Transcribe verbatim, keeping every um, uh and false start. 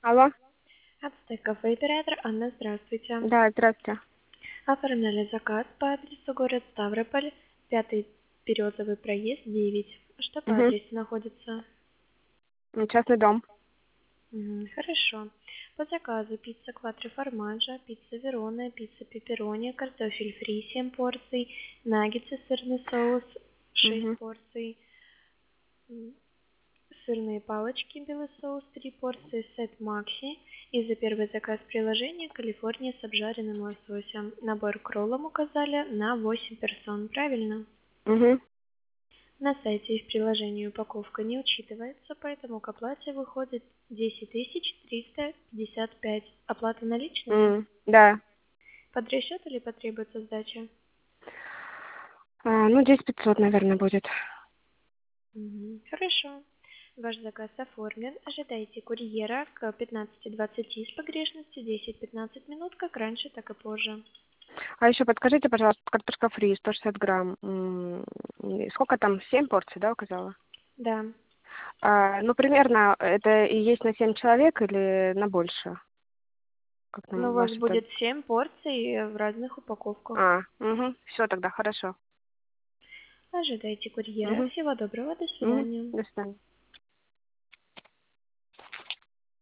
Алло. Ацтек кафе оператор Анна, здравствуйте. Да, здравствуйте. Оформляли заказ по адресу город Ставрополь, пятый Березовый проезд, девять. Что по Угу. адресу находится? Частный дом. Мгм, хорошо. По заказу пицца кватро формаджа, пицца верона, пицца пепперони, картофель фри семь порций, наггетсы, сырный соус шесть Угу. порций, м, сырные палочки, белый соус три порции, сет Макси. И за первый заказ приложения Калифорния с обжаренным лососем. Набор к роллам указали на восемь персон, правильно? Угу. На сайте и в приложении упаковка не учитывается, поэтому к оплате выходит десять тысяч триста пятьдесят пять. Оплата наличными? М, Да. Под расчет или потребуется сдача? А, ну, десять пятьсот, наверное, будет. Мгм, хорошо. Ваш заказ оформлен. Ожидайте курьера к пятнадцати двадцати с погрешностью десять-пятнадцать минут, как раньше, так и позже. А еще подскажите, пожалуйста, картошка фри сто шестьдесят грамм. М, и сколько там? Семь порций, да, указала? Да. А, ну, примерно это и есть на семь человек или на больше? Как Ну, там у вас ваше там? будет семь порций в разных упаковках. А, угу. Все тогда, хорошо. Ожидайте курьера. Угу. Всего доброго. До Угу. свидания. До свидания.